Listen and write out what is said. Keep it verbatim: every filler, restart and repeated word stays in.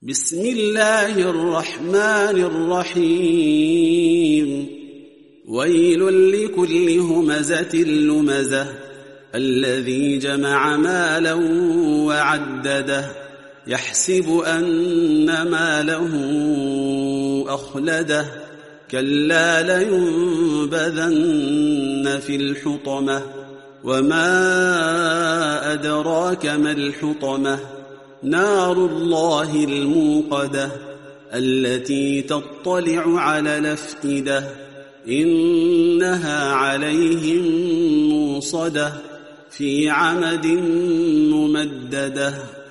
بسم الله الرحمن الرحيم ويل لكل همزة لمزة الذي جمع مالا وعدده يحسب أن ماله أخلده كلا لينبذن في الحطمة وما أدراك ما الحطمة نار الله الموقدة التي تطلع على الأفئدة إنها عليهم موصدة في عمد ممددة.